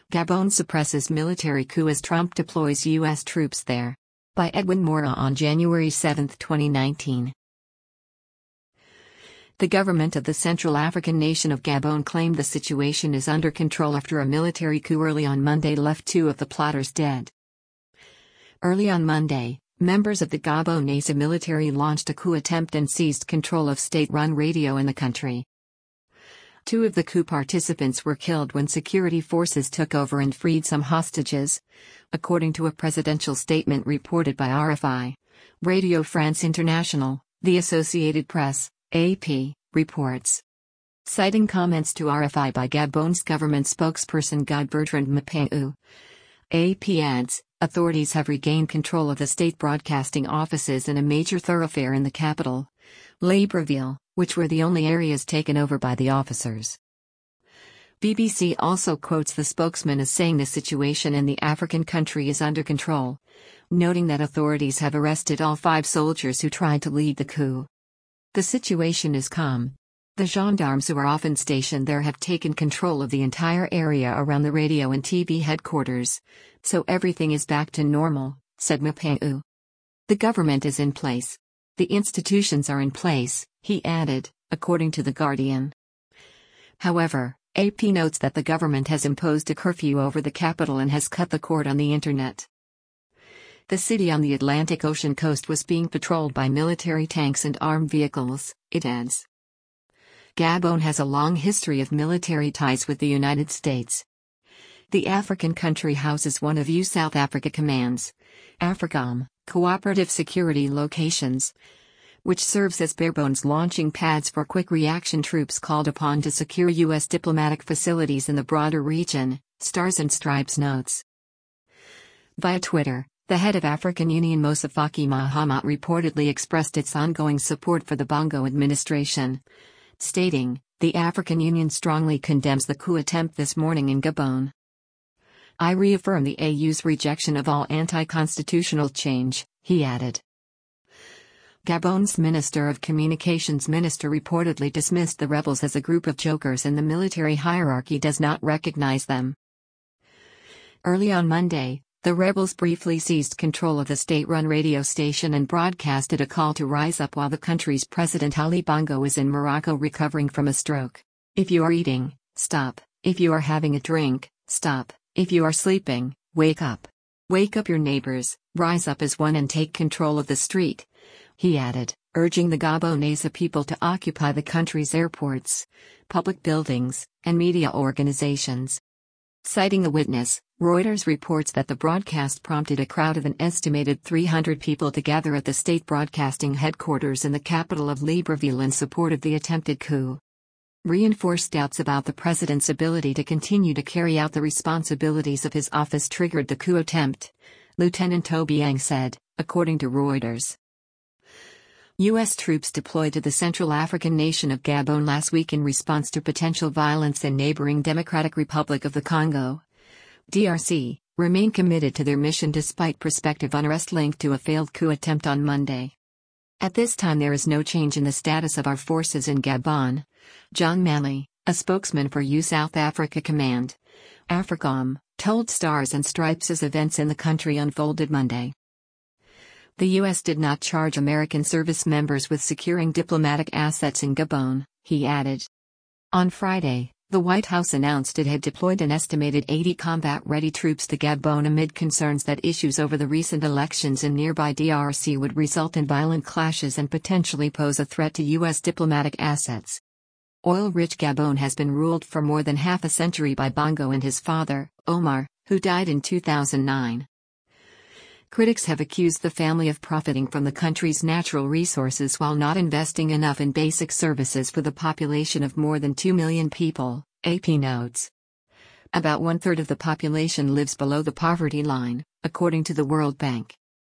Gabon suppresses military coup as Trump deploys U.S. troops there. By Edwin Mora on January 7, 2019. The government of the Central African nation of Gabon claimed the situation is under control after a military coup early on Monday left 2 of the plotters dead. Early on Monday, members of the Gabonese military launched a coup attempt and seized control of state-run radio in the country. 2 of the coup participants were killed when security forces took over and freed some hostages, according to a presidential statement reported by RFI, Radio France International, the Associated Press, AP, reports. Citing comments to RFI by Gabon's government spokesperson Godbertrand Mapeu, AP adds, authorities have regained control of the state broadcasting offices in a major thoroughfare in the capital, Libreville, which were the only areas taken over by the officers. BBC also quotes the spokesman as saying the situation in the African country is under control, noting that authorities have arrested all 5 soldiers who tried to lead the coup. The situation is calm. The gendarmes who are often stationed there have taken control of the entire area around the radio and TV headquarters, so everything is back to normal, said Mapeu. The government is in place. The institutions are in place, he added, according to The Guardian. However, AP notes that the government has imposed a curfew over the capital and has cut the cord on the internet. The city on the Atlantic Ocean coast was being patrolled by military tanks and armed vehicles, it adds. Gabon has a long history of military ties with the United States. The African country houses one of South Africa Command's, AFRICOM, cooperative security locations, which serves as barebones launching pads for quick reaction troops called upon to secure U.S. diplomatic facilities in the broader region, Stars and Stripes notes. Via Twitter, the head of African Union Moussa Faki Mahamat reportedly expressed its ongoing support for the Bongo administration, stating, "The African Union strongly condemns the coup attempt this morning in Gabon. I reaffirm the AU's rejection of all anti-constitutional change," he added. Gabon's Minister of Communications minister reportedly dismissed the rebels as a group of jokers and the military hierarchy does not recognize them. Early on Monday, the rebels briefly seized control of the state-run radio station and broadcasted a call to rise up while the country's President Ali Bongo is in Morocco recovering from a stroke. If you are eating, stop. If you are having a drink, stop. If you are sleeping, wake up. Wake up your neighbors, rise up as one and take control of the street, he added, urging the Gabonese people to occupy the country's airports, public buildings, and media organizations. Citing a witness, Reuters reports that the broadcast prompted a crowd of an estimated 300 people to gather at the state broadcasting headquarters in the capital of Libreville in support of the attempted coup. Reinforced doubts about the president's ability to continue to carry out the responsibilities of his office triggered the coup attempt, Lieutenant Obiang said, according to Reuters. U.S. troops deployed to the Central African nation of Gabon last week in response to potential violence in neighboring Democratic Republic of the Congo, DRC, remain committed to their mission despite prospective unrest linked to a failed coup attempt on Monday. At this time there is no change in the status of our forces in Gabon, John Malley, a spokesman for South Africa Command, AFRICOM, told Stars and Stripes as events in the country unfolded Monday. The U.S. did not charge American service members with securing diplomatic assets in Gabon, he added. On Friday, the White House announced it had deployed an estimated 80 combat-ready troops to Gabon amid concerns that issues over the recent elections in nearby DRC would result in violent clashes and potentially pose a threat to U.S. diplomatic assets. Oil-rich Gabon has been ruled for more than half a century by Bongo and his father, Omar, who died in 2009. Critics have accused the family of profiting from the country's natural resources while not investing enough in basic services for the population of more than 2 million people, AP notes. About one-third of the population lives below the poverty line, according to the World Bank.